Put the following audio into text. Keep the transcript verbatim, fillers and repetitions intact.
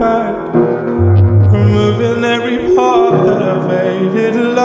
back, removing every part that I've made it